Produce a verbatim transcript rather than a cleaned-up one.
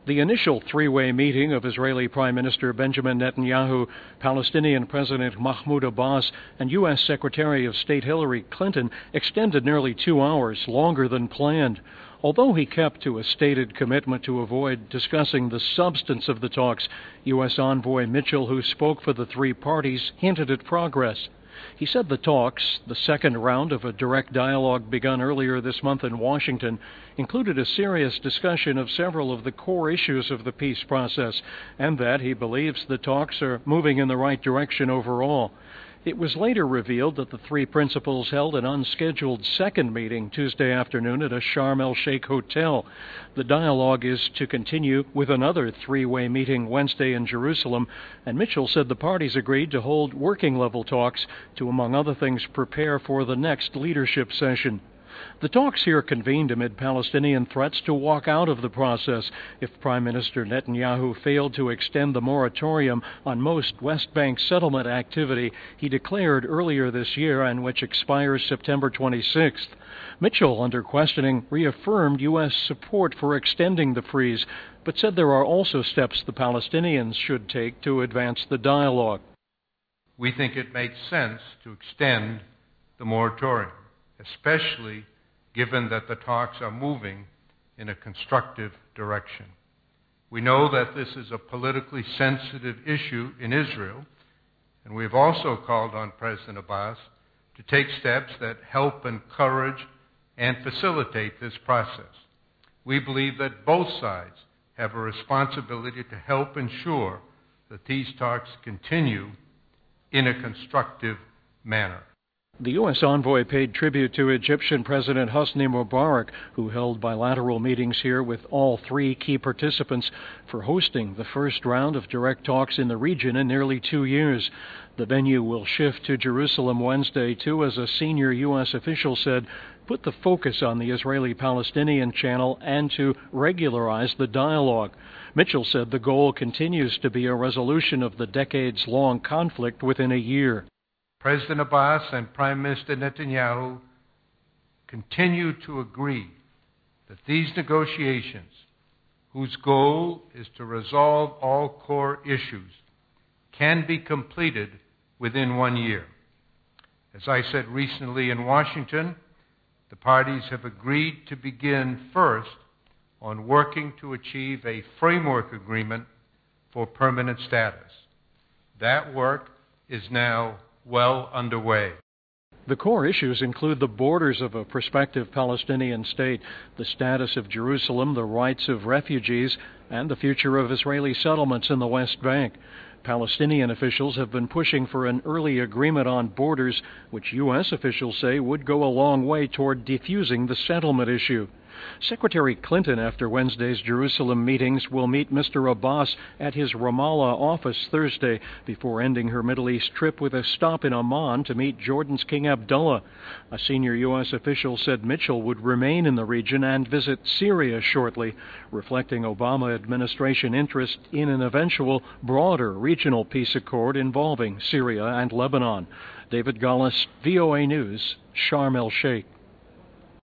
The initial three-way meeting of Israeli Prime Minister Benjamin Netanyahu, Palestinian President Mahmoud Abbas, and U S Secretary of State Hillary Clinton extended nearly two hours, longer than planned. Although he kept to a stated commitment to avoid discussing the substance of the talks, U S Envoy Mitchell, who spoke for the three parties, hinted at progress. He said the talks, the second round of a direct dialogue begun earlier this month in Washington, included a serious discussion of several of the core issues of the peace process, and that he believes the talks are moving in the right direction overall. It was later revealed that the three principals held an unscheduled second meeting Tuesday afternoon at a Sharm el-Sheikh hotel. The dialogue is to continue with another three-way meeting Wednesday in Jerusalem, and Mitchell said the parties agreed to hold working-level talks to, among other things, prepare for the next leadership session. The talks here convened amid Palestinian threats to walk out of the process if Prime Minister Netanyahu failed to extend the moratorium on most West Bank settlement activity he declared earlier this year and which expires September twenty-sixth. Mitchell, under questioning, reaffirmed U S support for extending the freeze, but said there are also steps the Palestinians should take to advance the dialogue. We think it makes sense to extend the moratorium, especially given that the talks are moving in a constructive direction. We know that this is a politically sensitive issue in Israel, and we have also called on President Abbas to take steps that help encourage and facilitate this process. We believe that both sides have a responsibility to help ensure that these talks continue in a constructive manner. The U S envoy paid tribute to Egyptian President Hosni Mubarak, who held bilateral meetings here with all three key participants, for hosting the first round of direct talks in the region in nearly two years. The venue will shift to Jerusalem Wednesday to, as a senior U S official said, put the focus on the Israeli-Palestinian channel and to regularize the dialogue. Mitchell said the goal continues to be a resolution of the decades-long conflict within a year. President Abbas and Prime Minister Netanyahu continue to agree that these negotiations, whose goal is to resolve all core issues, can be completed within one year. As I said recently in Washington, the parties have agreed to begin first on working to achieve a framework agreement for permanent status. That work is now well underway. The core issues include the borders of a prospective Palestinian state, the status of Jerusalem, the rights of refugees, and the future of Israeli settlements in the West Bank. Palestinian officials have been pushing for an early agreement on borders, which U S officials say would go a long way toward defusing the settlement issue. Secretary Clinton, after Wednesday's Jerusalem meetings, will meet Mister Abbas at his Ramallah office Thursday before ending her Middle East trip with a stop in Amman to meet Jordan's King Abdullah. A senior U S official said Mitchell would remain in the region and visit Syria shortly, reflecting Obama administration interest in an eventual broader regional peace accord involving Syria and Lebanon. David Gullis, V O A News, Sharm el-Sheikh.